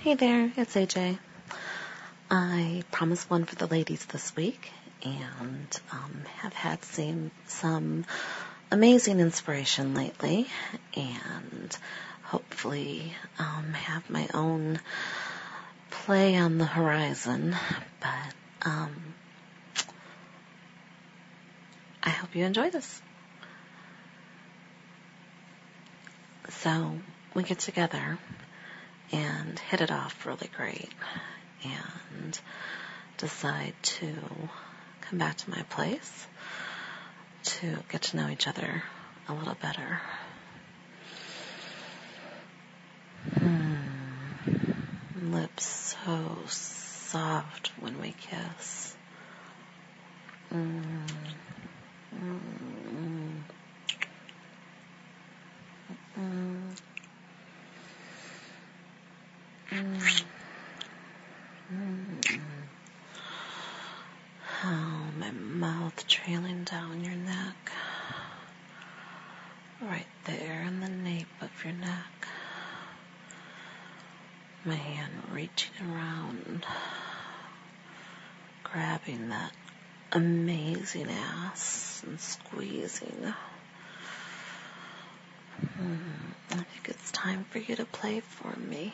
Hey there, it's AJ. I promised one for the ladies this week and have had some amazing inspiration lately and hopefully have my own play on the horizon, but I hope you enjoy this. So we get together and hit it off really great and decide to come back to my place to get to know each other a little better. Lips so soft when we kiss. Oh, my mouth trailing down your neck. Right there in the nape of your neck. My hand reaching around, grabbing that amazing ass and squeezing. I think it's time for you to play for me.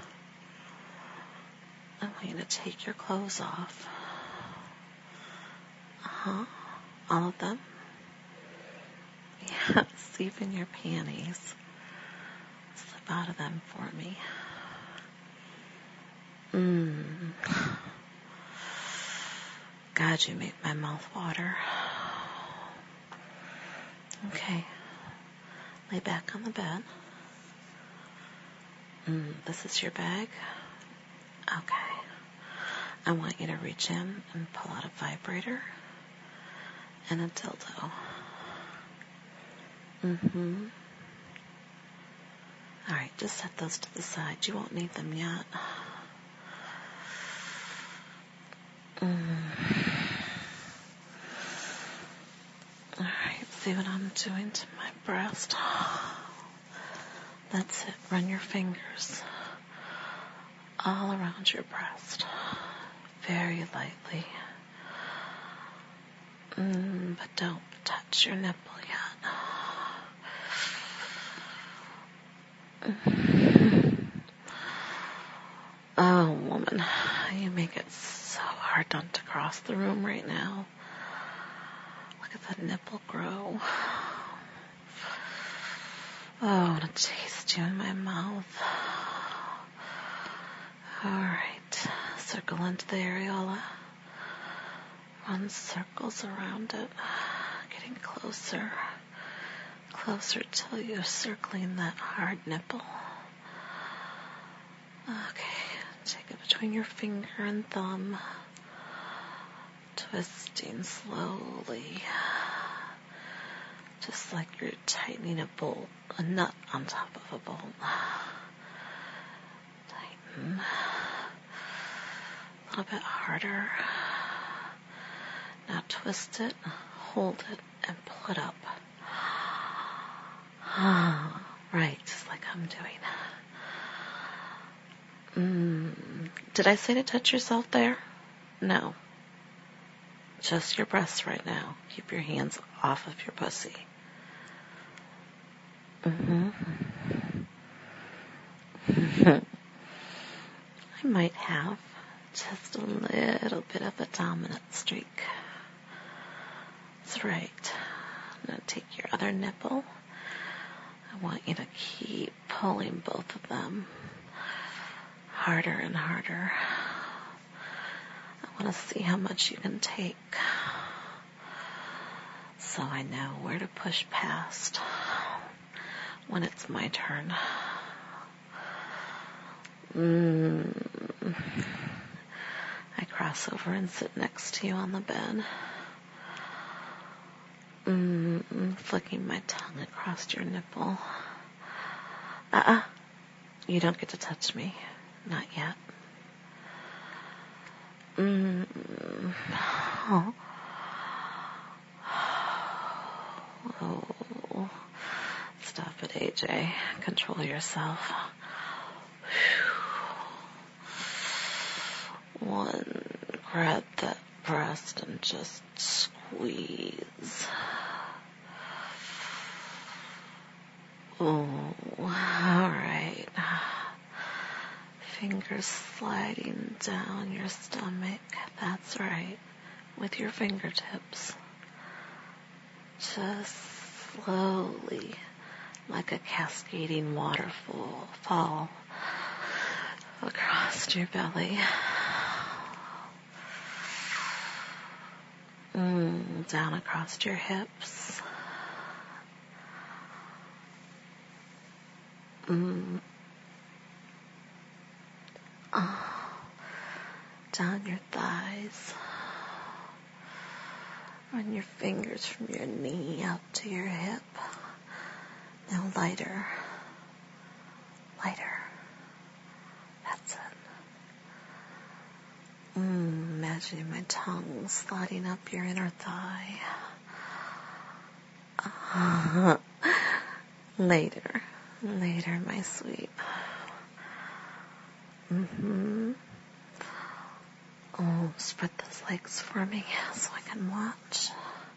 I want you to take your clothes off. All of them? Yes, even your panties. Slip out of them for me. God, you make my mouth water. Okay. Lay back on the bed. This is your bag? Okay. I want you to reach in and pull out a vibrator and a dildo. Alright, just set those to the side. You won't need them yet. Alright, see what I'm doing to my breast. That's it. Run your fingers all around your breast. Very lightly. But don't touch your nipple yet. Oh, woman, you make it so hard not to cross the room right now. Look at the nipple grow. Oh, I want to taste you in my mouth. Alright, circle into the areola. Run circles around it. Getting closer. Closer till you're circling that hard nipple. Okay, take it between your finger and thumb. Twisting slowly. Just like you're tightening a nut on top of a bolt. Tighten. A little bit harder. Now twist it, hold it, and pull it up. Right, just like I'm doing. Did I say to touch yourself there? No. Just your breasts right now. Keep your hands off of your pussy. I might have just a little bit of a dominant streak. That's right. I'm going to take your other nipple. I want you to keep pulling both of them harder and harder. I want to see how much you can take so I know where to push past when it's my turn. I cross over and sit next to you on the bed. Flicking my tongue across your nipple. You don't get to touch me. Not yet. Oh. Stop it, AJ. Control yourself. and grab that breast and just squeeze. Oh, alright. Fingers sliding down your stomach. That's right. With your fingertips. Just slowly, like a cascading waterfall, fall across your belly. Down across your hips. Down your thighs. Run your fingers from your knee up to your hip. Now lighter. Lighter. That's it. Imagining my tongue sliding up your inner thigh. Later, my sweet. Oh, spread those legs for me so I can watch.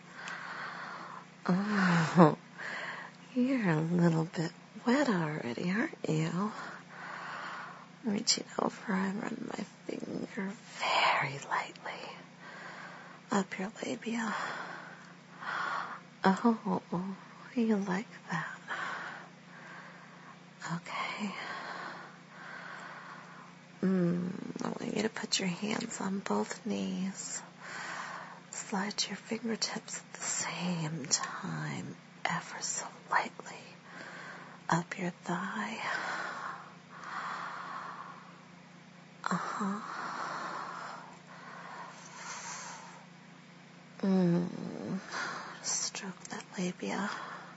Oh, you're a little bit wet already, aren't you? Reaching over, I run my finger very lightly up your labia. Oh, you like that? Okay. I want you to put your hands on both knees. Slide your fingertips at the same time, ever so lightly, up your thigh. Stroke that labia.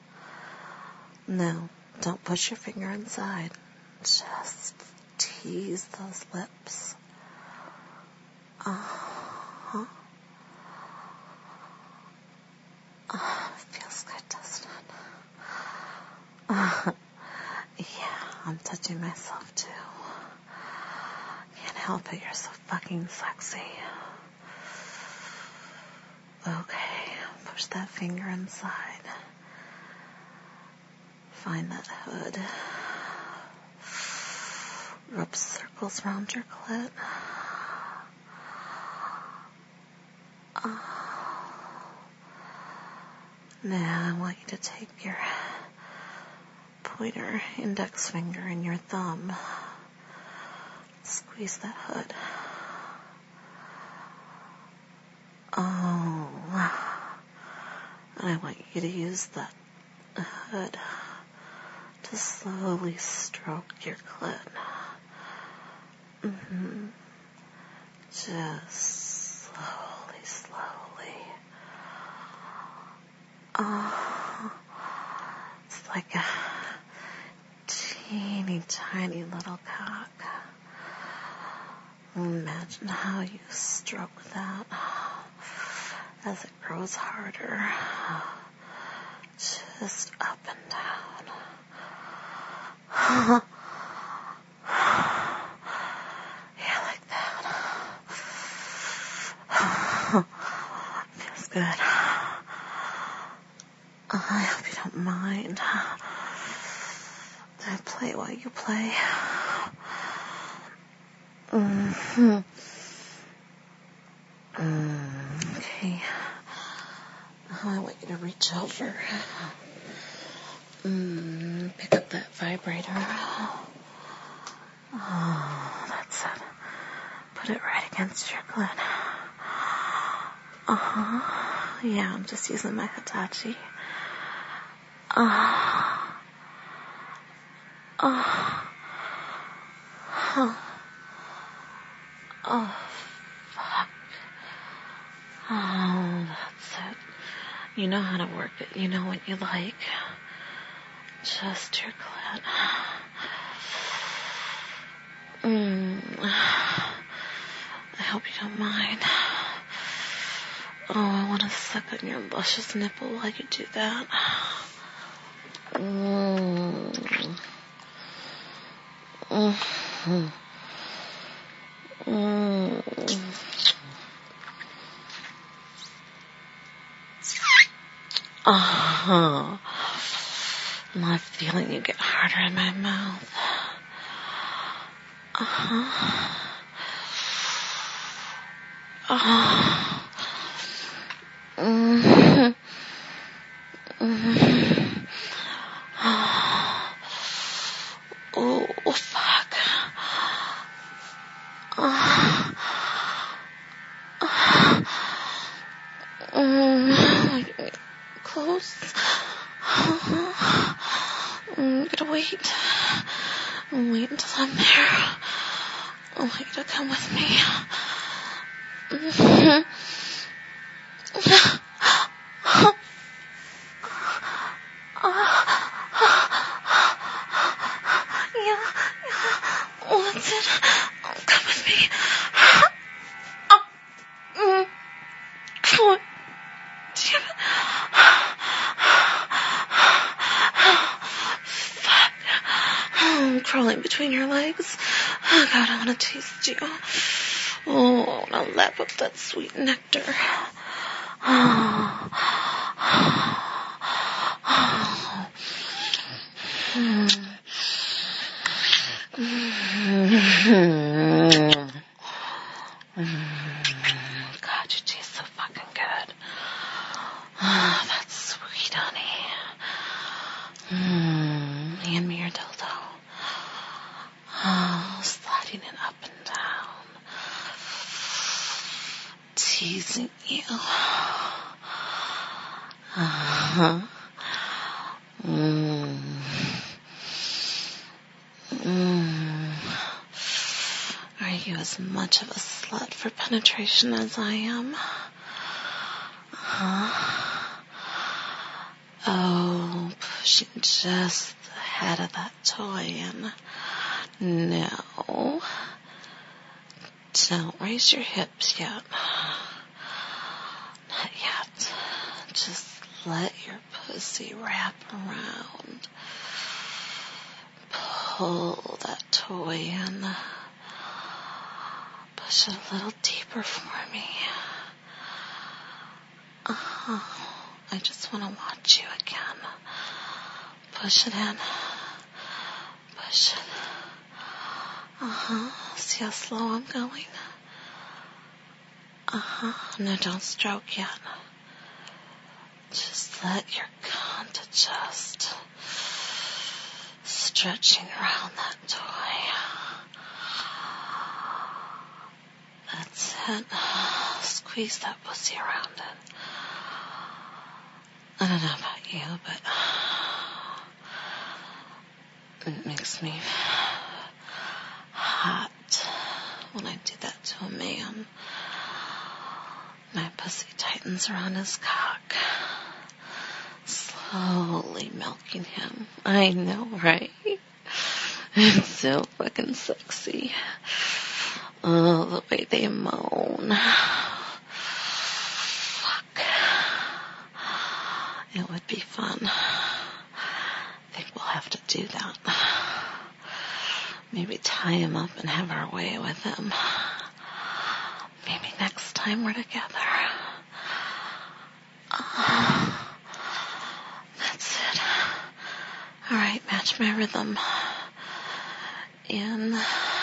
No, don't push your finger inside. Just tease those lips. Feels good, doesn't it? Yeah, I'm touching myself too. Can't help it, you're so fucking sexy. Okay, push that finger inside. Find that hood. Rub circles around your clit. Now I want you to take your pointer, index finger, and your thumb. Squeeze that hood. Oh. And I want you to use that hood to slowly stroke your clit. Just slowly. It's like a teeny tiny little cock. Imagine how you stroke that as it grows harder. Just up and down. Yeah, like that. Feels good. I hope you don't mind. Do I play while you play? Okay. I want you to reach over. Pick up that vibrator. Oh, that's it. Put it right against your clit. Yeah, I'm just using my Hitachi. Oh, fuck. Oh, that's it. You know how to work it. You know what you like. Just your clit. I hope you don't mind. Oh, I want to suck on your luscious nipple while you do that. Mm. Uh-huh. I'm feeling you get harder in my mouth. Uh-huh. Uh-huh. Mm-hmm. Mm-hmm. Oh, fuck. Close. Gotta wait. Wait until I'm there. I want you to come with me. Mm-hmm. Yeah. What's it? Come with me. Come on. Damn it. Fuck. I'm crawling between your legs. Oh, God, I want to taste you. Oh, I want to lap up that sweet nectar. God, you taste so fucking good. Oh, that's sweet, honey. Hand me your dildo. Oh, sliding it up and down. Teasing you. Uh-huh. Are you as much of a slut for penetration as I am? Oh, pushing just the head of that toy in. No. Don't raise your hips yet. Not yet. Just let your pussy wrap around. Pull that toy in. Push it a little deeper for me. I just want to watch you again. Push it in. Push it. See how slow I'm going? No, don't stroke yet. Just let your cunt adjust. Stretching around that toy. That's it. Squeeze that pussy around it. I don't know about you, but it makes me hot when I do that to a man. My pussy tightens around his cock, slowly milking him. I know, right? It's so fucking sexy. Oh, the way they moan. Fuck. It would be fun. I think we'll have to do that. Maybe tie him up and have our way with him. Maybe next time we're together. That's it. All right, match my rhythm. In,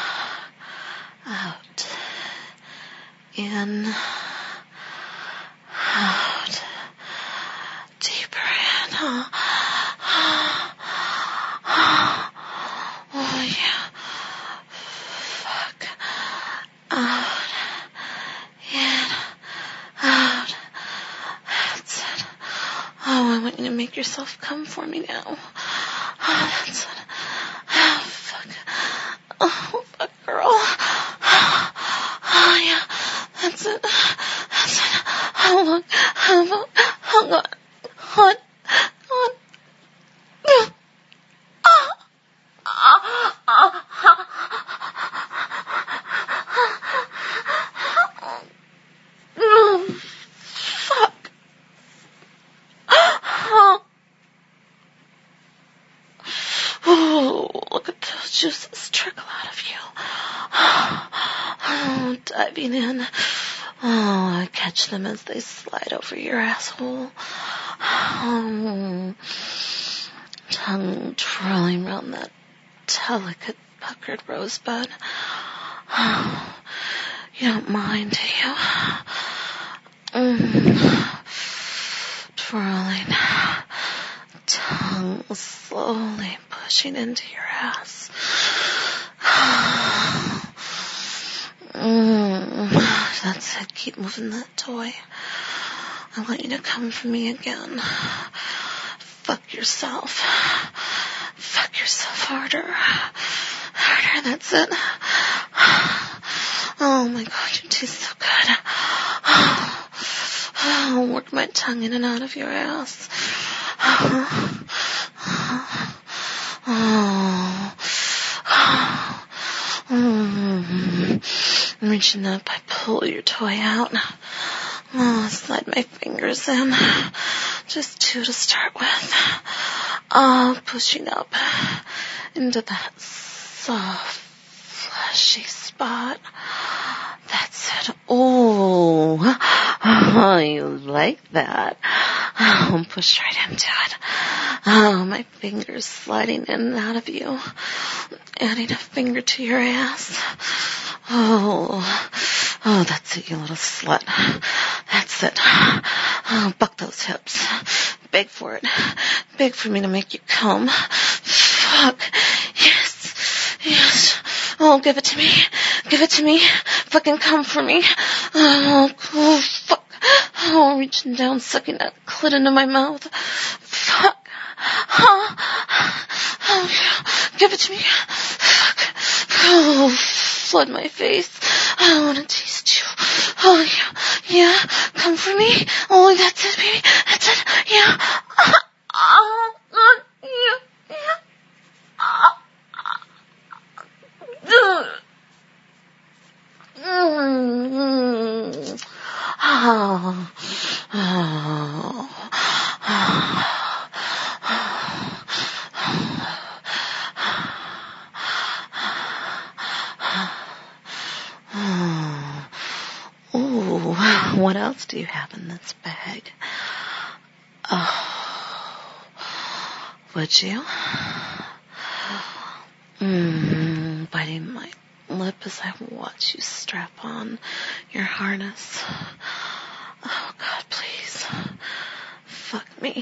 out, in, out, deeper in. Oh yeah. Fuck. Out, in, out. That's it. Oh, I want you to make yourself come for me now. Oh, that's it. Oh, fuck. Oh, fuck, girl. Oh, yeah. That's it. That's it. Hold on. Hold on. Hold on. Hold on. Fuck. Oh, look at those juices trickle out of you. diving in. Oh, I catch them as they slide over your asshole. Tongue twirling around that delicate puckered rosebud. You don't mind, do you? Twirling. Tongue slowly pushing into your ass. That's it. Keep moving that toy. I want you to come for me again. Fuck yourself. Fuck yourself harder. Harder, that's it. Oh my God, you taste so good. I'll work my tongue in and out of your ass. Reaching up, I pull your toy out. Slide my fingers in. Just 2 to start with. Pushing up into that soft, fleshy spot. That's it. Oh, you like that. Push right into it. My fingers sliding in and out of you. Adding a finger to your ass. Oh, that's it, you little slut. That's it. Buck those hips. Beg for it. Beg for me to make you come. Fuck. Yes. Oh, give it to me. Give it to me. Fucking come for me. Oh, fuck. Oh, reaching down, sucking that clit into my mouth. Fuck. Oh, give it to me. Fuck. Oh, flood my face. I want to taste you. Oh, yeah. Come for me. Oh, that's it, baby. That's it. Yeah. What else do you have in this bag? Oh, would you? Biting my lip as I watch you strap on your harness. Oh, God, please. Fuck me.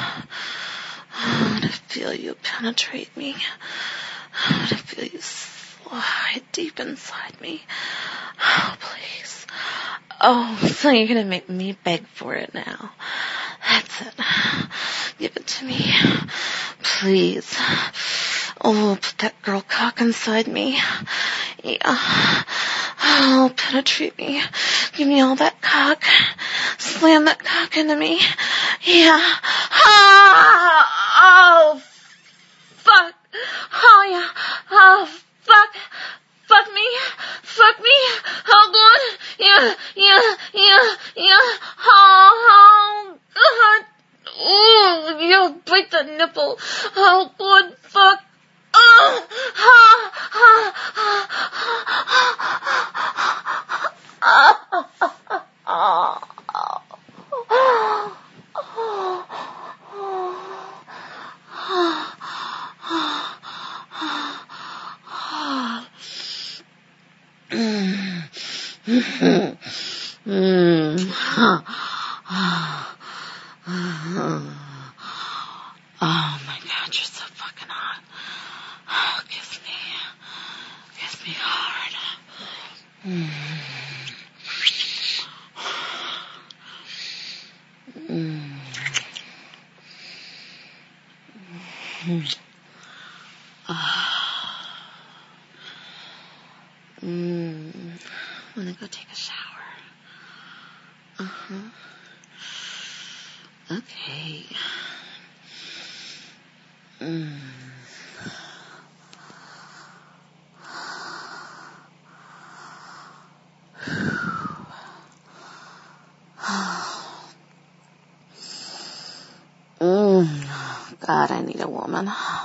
I want to feel you penetrate me. I want to feel you slide deep inside me. Oh, please. Oh, so you're going to make me beg for it now. That's it. Give it to me. Please. Oh, put that girl cock inside me. Yeah. Oh, penetrate me. Give me all that cock. Slam that cock into me. Yeah. Oh, fuck. Oh, yeah. Oh, fuck. Fuck me. Fuck me. Oh, God. Yeah. Oh, God. Oh, yeah, bite the nipple. Oh, God, fuck. Oh, Oh my God, you're so fucking hot. Oh, kiss me hard. I'm gonna go take a shower. Okay. God, I need a woman.